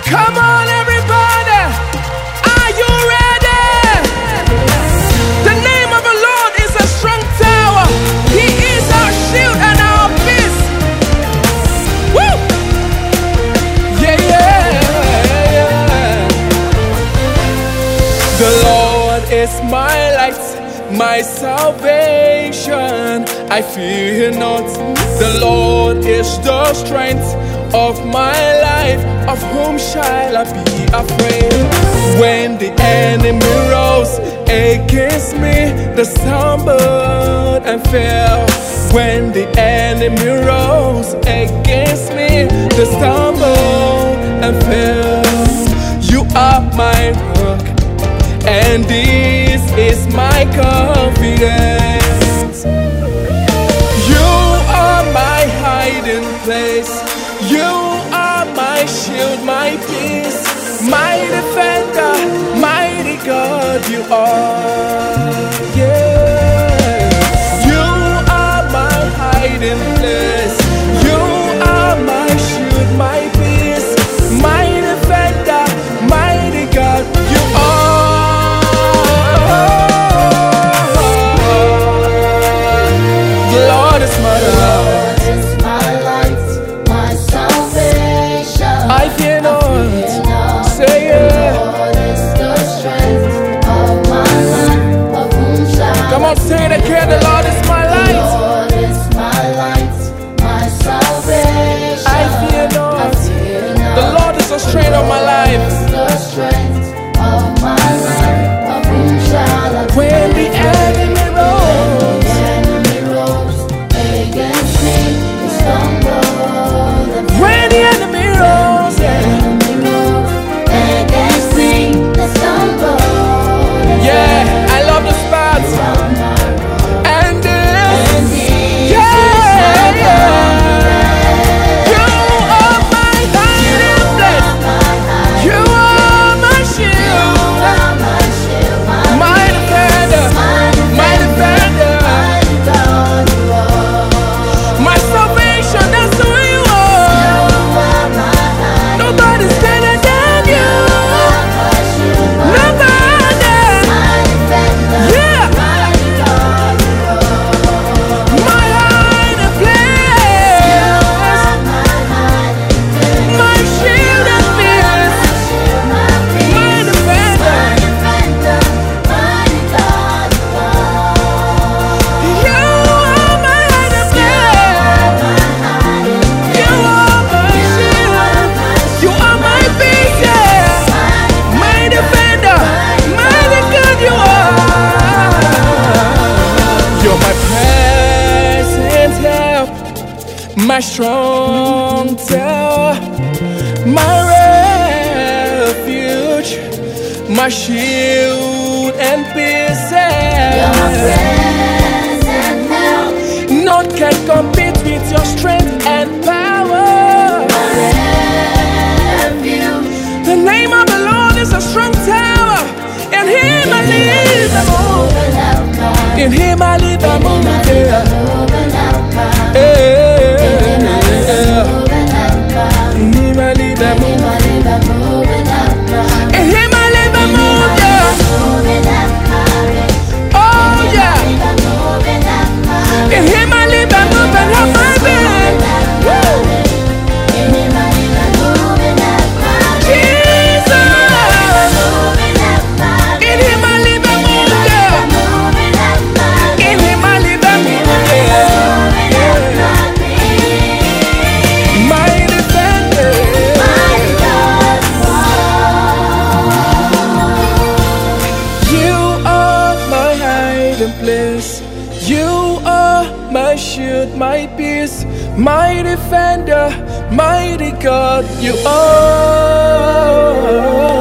Come on, everybody. Are you ready? The name of the Lord is a strong tower. He is our shield and our peace. Woo! Yeah, yeah, yeah. The Lord is my light, my salvation. I fear not. The Lord is the strength of my life. Of whom shall I be afraid? When the enemy rose against me, they stumbled and fell. When the enemy rose against me, they stumbled and fell. You are my rock, and this is my confidence. You are my hiding place. You are my shield, my peace, my defender, mighty God. You are, yeah. You are my hiding place. You are my shield, my peace, my defender, mighty God. You are. The Lord is my love. I fear not. Say yeah. Come on, say it again. The Lord is my light. I fear not. The Lord is the strength of my life. When the enemy rose against me, he stumbled. When the enemy rose against me, they stumbled. Yeah, I love the spots. And this, yeah, yeah. You are my hiding place. You are my shield, my defender, my defender, my salvation. That's who you are. Nobody's better than you. Nobody. Yeah. My hiding place. My shield and peace. My defender. You are my hiding place. You are my shield. You are my peace, yeah. My defender, mighty God, you are. You're my present help, my strong tower, my refuge, my shield and peace. None can compete with your strength and power. The name of the Lord is a strong tower. In Him I live and move. In Him I live and move. Yeah. In Him I live and move. In Him I live and move. Yeah. Oh yeah. In Him I live and move and have my being. Woo. Place. You are my shield, my peace, my defender, mighty God. You are.